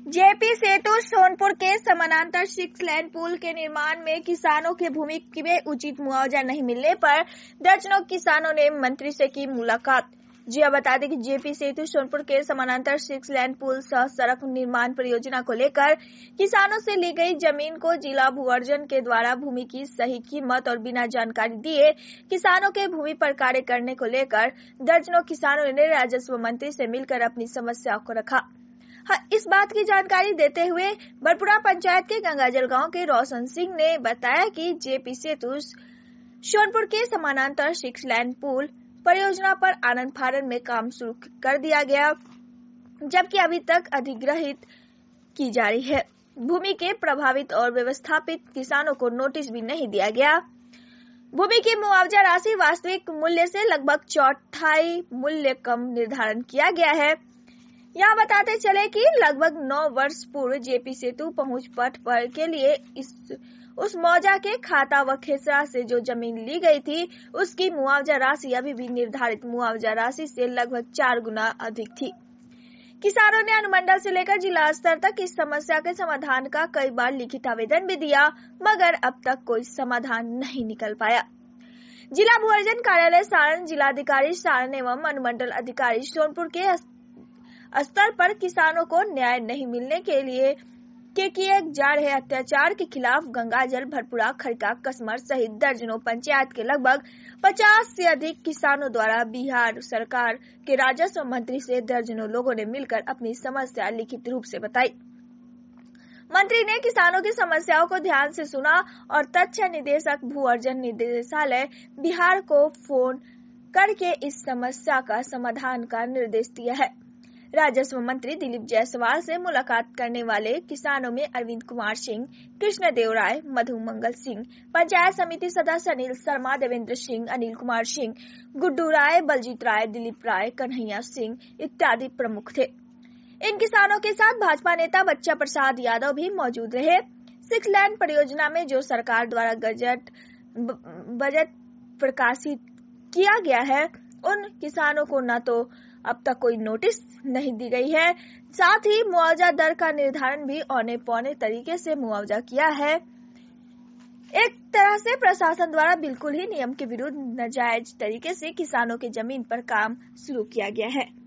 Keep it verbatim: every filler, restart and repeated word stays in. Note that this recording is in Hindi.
जेपी सेतु सोनपुर के समानांतर सिक्स लेन पुल के निर्माण में किसानों के भूमि में उचित मुआवजा नहीं मिलने पर दर्जनों किसानों ने मंत्री से की मुलाकात। जी आप बता दें कि जेपी सेतु सोनपुर के समानांतर सिक्स लेन पुल सह सड़क निर्माण परियोजना को लेकर किसानों से ली गई जमीन को जिला भू अर्जन के द्वारा भूमि की सही कीमत और बिना जानकारी दिए किसानों के भूमि पर कार्य करने को लेकर दर्जनों किसानों ने राजस्व मंत्री से मिलकर अपनी समस्याओं को रखा। हाँ, इस बात की जानकारी देते हुए बरपुरा पंचायत के गंगाजल गांव के रोशन सिंह ने बताया कि जेपी सेतु सोनपुर के समानांतर सिक्स लेन पुल परियोजना पर आनंद फानन में काम शुरू कर दिया गया, जबकि अभी तक अधिग्रहित की जा रही है। भूमि के प्रभावित और व्यवस्थापित किसानों को नोटिस भी नहीं दिया गया। भूमि की मुआवजा राशि वास्तविक मूल्य से लगभग चौथाई मूल्य कम निर्धारण किया गया है। यहाँ बताते चले कि लगभग नौ वर्ष पूर्व जेपी सेतु पहुंच पथ पर के लिए इस उस मौजा के खाता व खेसरा से जो जमीन ली गई थी उसकी मुआवजा राशि अभी भी निर्धारित मुआवजा राशि से लगभग चार गुना अधिक थी। किसानों ने अनुमंडल से लेकर जिला स्तर तक इस समस्या के समाधान का कई बार लिखित आवेदन भी दिया, मगर अब तक कोई समाधान नहीं निकल पाया। जिला भू अर्जन कार्यालय सारण, जिलाधिकारी सारण एवं अनुमंडल अधिकारी सोनपुर के स्तर पर किसानों को न्याय नहीं मिलने के लिए के किए जा रहे अत्याचार के खिलाफ गंगाजल, भरपुरा, खड़का, कसमर सहित दर्जनों पंचायत के लगभग पचास से अधिक किसानों द्वारा बिहार सरकार के राजस्व मंत्री से दर्जनों लोगों ने मिलकर अपनी समस्या लिखित रूप से बताई। मंत्री ने किसानों की समस्याओं को ध्यान से सुना और तथ्य निदेशक भू अर्जन निदेशालय बिहार को फोन करके इस समस्या का समाधान का निर्देश दिया है। राजस्व मंत्री दिलीप जायसवाल से मुलाकात करने वाले किसानों में अरविंद कुमार सिंह, कृष्ण देव राय, मधु मंगल सिंह, पंचायत समिति सदस्य अनिल शर्मा, देवेंद्र सिंह, अनिल कुमार सिंह, गुड्डू राय, बलजीत राय, दिलीप राय, कन्हैया सिंह इत्यादि प्रमुख थे। इन किसानों के साथ भाजपा नेता बच्चा प्रसाद यादव भी मौजूद रहे। सिक्स लेन परियोजना में जो सरकार द्वारा गजट बजट प्रकाशित किया गया है, उन किसानों को न तो अब तक कोई नोटिस नहीं दी गई है, साथ ही मुआवजा दर का निर्धारण भी औने पौने तरीके से मुआवजा किया है। एक तरह से प्रशासन द्वारा बिल्कुल ही नियम के विरुद्ध नाजायज तरीके से किसानों के जमीन पर काम शुरू किया गया है।